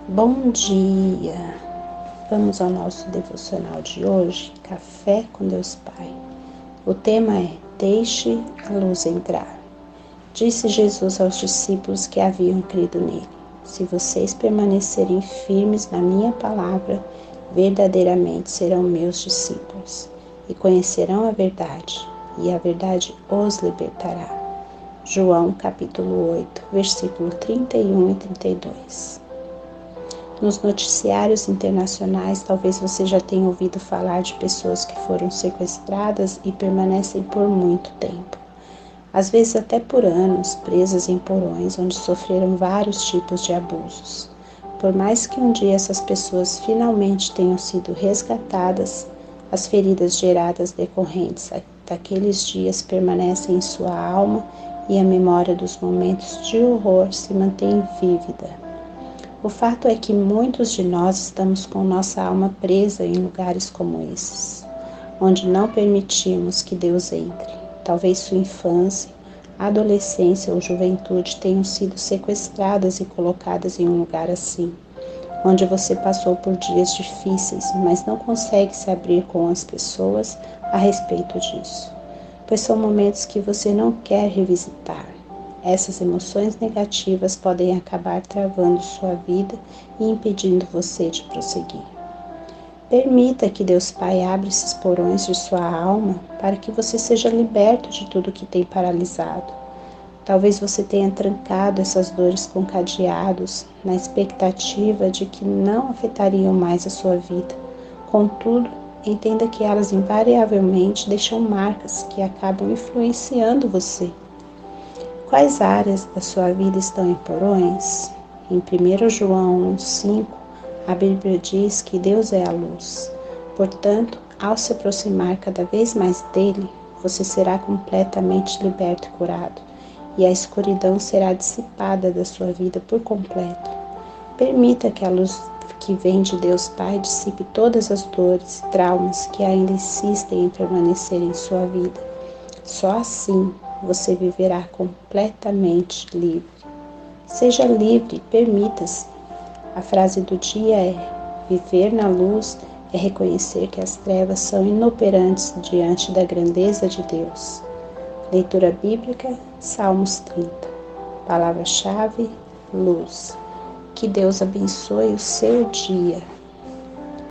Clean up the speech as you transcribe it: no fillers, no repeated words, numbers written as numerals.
Bom dia! Vamos ao nosso devocional de hoje, Café com Deus Pai. O tema é: Deixe a luz entrar. Disse Jesus aos discípulos que haviam crido nele: Se vocês permanecerem firmes na minha palavra, verdadeiramente serão meus discípulos e conhecerão a verdade, e a verdade os libertará. João capítulo 8, versículo 31 e 32. Nos noticiários internacionais, talvez você já tenha ouvido falar de pessoas que foram sequestradas e permanecem por muito tempo, às vezes até por anos, presas em porões onde sofreram vários tipos de abusos. Por mais que um dia essas pessoas finalmente tenham sido resgatadas, as feridas geradas decorrentes daqueles dias permanecem em sua alma e a memória dos momentos de horror se mantém vívida. O fato é que muitos de nós estamos com nossa alma presa em lugares como esses, onde não permitimos que Deus entre. Talvez sua infância, adolescência ou juventude tenham sido sequestradas e colocadas em um lugar assim, onde você passou por dias difíceis, mas não consegue se abrir com as pessoas a respeito disso, pois são momentos que você não quer revisitar. Essas emoções negativas podem acabar travando sua vida e impedindo você de prosseguir. Permita que Deus Pai abra esses porões de sua alma para que você seja liberto de tudo que tem paralisado. Talvez você tenha trancado essas dores com cadeados, na expectativa de que não afetariam mais a sua vida. Contudo, entenda que elas invariavelmente deixam marcas que acabam influenciando você. Quais áreas da sua vida estão em porões? Em 1 João 1,5, a Bíblia diz que Deus é a luz. Portanto, ao se aproximar cada vez mais dele, você será completamente liberto e curado, e a escuridão será dissipada da sua vida por completo. Permita que a luz que vem de Deus Pai dissipe todas as dores e traumas que ainda insistem em permanecer em sua vida. Só assim você viverá completamente livre. Seja livre, permita-se. A frase do dia é: viver na luz é reconhecer que as trevas são inoperantes diante da grandeza de Deus. Leitura bíblica, Salmos 30. Palavra-chave, luz. Que Deus abençoe o seu dia.